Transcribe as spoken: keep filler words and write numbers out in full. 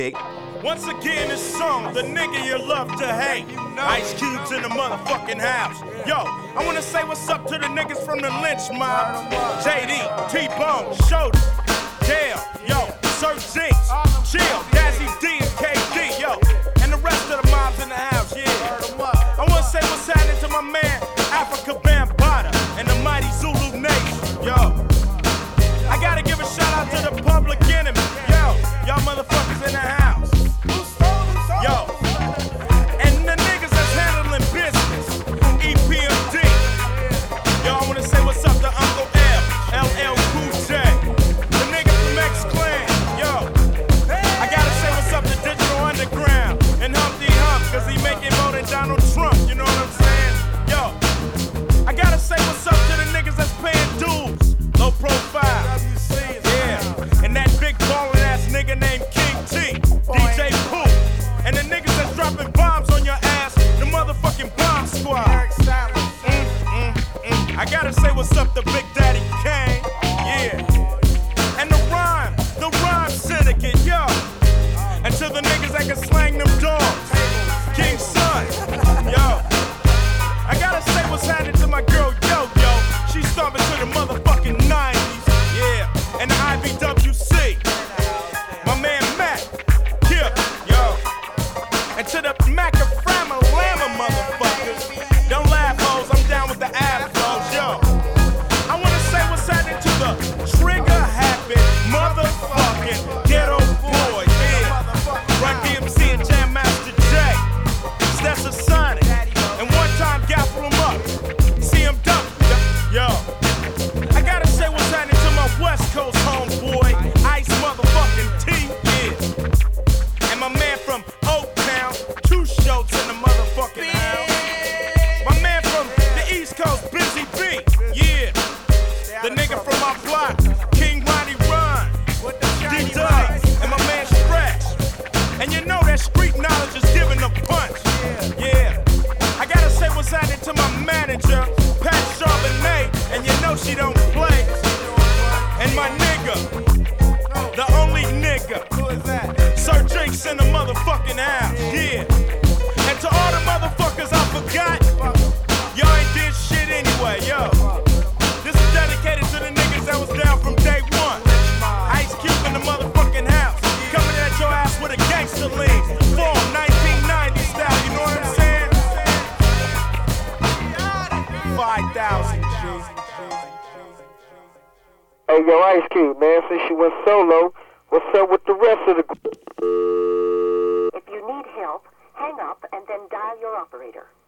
Once again, this song, the nigga you love to hate. Ice Cube's in the motherfucking house. Yo, I wanna say what's up to the niggas from the Lynch Mob. J D, T-Bone, Shoulder, Dale, yo, Sir Jinx, Chill, Dazzy D and K D, yo, and the rest of the mobs in the house, yeah. I wanna say what's happening to my man, Africa Bambaataa, and the mighty Zulu Nation, yo. I gotta give a shout out to the Public Enemy, yo, y'all motherfuckers in the house. Yo, and the niggas that's handling business, E P M D. Yo, I wanna say what's up to Uncle L, L L Cool J, the nigga from X-Clan. Yo, I gotta say what's up to Digital Underground and Humpty Hump, cause he making more than Donald Trump, you know what I'm saying? Yo, I gotta say what's up to the niggas that's paying dues, low profile. Yeah, and that big ballin' ass nigga named King T, D J Pooh. And the niggas that's dropping bombs on your ass, the motherfucking bomb squad. Mm, mm, mm. I gotta say what's up to Big Daddy Kane, yeah. And the rhyme, the rhyme syndicate, yo. And to the niggas that can slang them dogs, King Son, yo. I gotta say what's happening to my girl, yo, yo. She's stomping to the motherfucking nineties, yeah. And the I B W C, my man Mac, yeah, yo. And to the Macaframa Lama motherfuckers, don't laugh, hoes, I'm down with the afros, yo. I wanna say what's happening to the trigger happy motherfucking ghetto boy, yeah. Run D M C and Jam Master J, Stessa Sonic, and one time gaffle him up, C M W, yo. I gotta say what's happening to my West Coast homeboy, Ice motherfucking T, yeah. And my man from Oak Town, Two Shotes in the motherfucking house. My man from the East Coast, Busy B, yeah. The nigga from my block, King Ronnie Run, D-Dub, and my man Stretch. And you know that street knowledge is giving a punch, yeah. I gotta say what's happening to my manager, Pat Charbonnet, and you know she don't play. And my nigga, the only nigga, Sir Jinx in the motherfucking house, yeah. And to all the motherfuckers I forgot, y'all ain't did shit anyway, yo. This is dedicated to the niggas that was down from day one. Ice Cube in the motherfucking house, coming at your ass with a gangster lean, form nineteen ninety style, you know what I'm saying? five thousand G. Hey, yo, Ice Cube, man, since you went solo, what's up with the rest of the group? If you need help, hang up and then dial your operator.